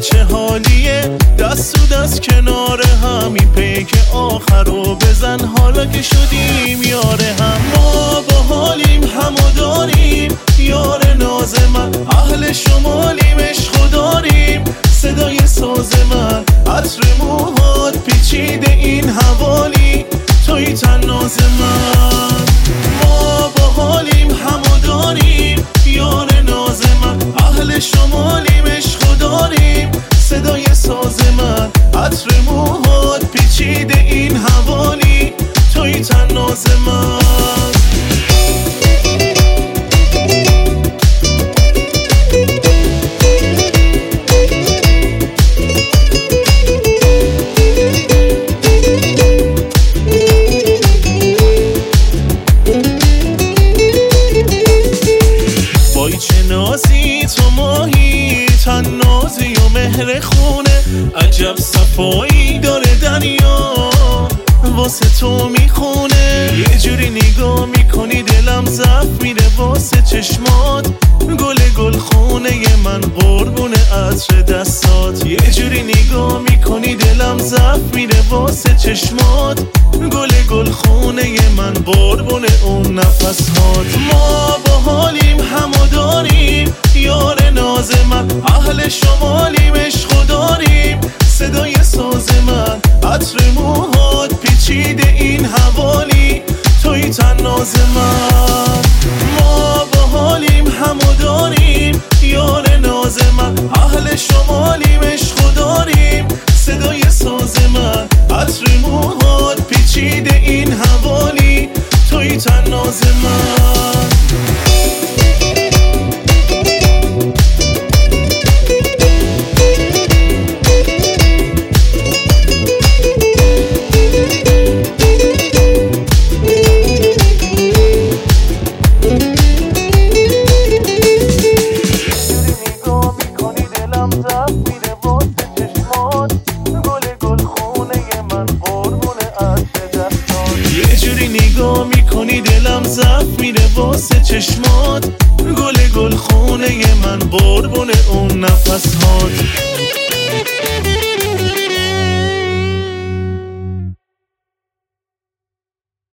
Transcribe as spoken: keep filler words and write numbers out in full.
چه حالیه، دست و دست کنار هم، این پیک آخر رو بزن حالا که شدیم یاره هم. ما با حالیم همو داریم یار ناز من، اهل شمالیم عشقو داریم صدای ساز من، عطر موهات پیچیده این حوالی توی تناز من. ما با حالیم همو داریم یار ناز من، اهل شمالیم عشقو داریم صدای ساز من، عطر موهات پیچیده این حوالی توی تناز من. تو ماهی تنازی و مهر خونه، عجب صفایی داره دنیا واسه تو میخونه. یه جوری نگاه میکنی دلم ضعف میره واسه چشمات، گل گل خونه من قربون عطر دستات. یه جوری نگاه میکنی دلم ضعف میره واسه چشمات، گل گل خونه من قربون اون نفسات. ما با حالیم همو داریم یار ناز من، اهل شمالیم عشقو داریم صدای ساز من، عطر موهات پیچیده این حوالی توی تناز من. ما با حالیم همو داریم یار ناز من، اهل شمالیم عشقو داریم صدای ساز من، عطر موهات پیچیده این حوالی توی تناز من. نگاه میکنی دلم ضعف میره واسه چشمات، گل گل خونه من قربون اون نفسات.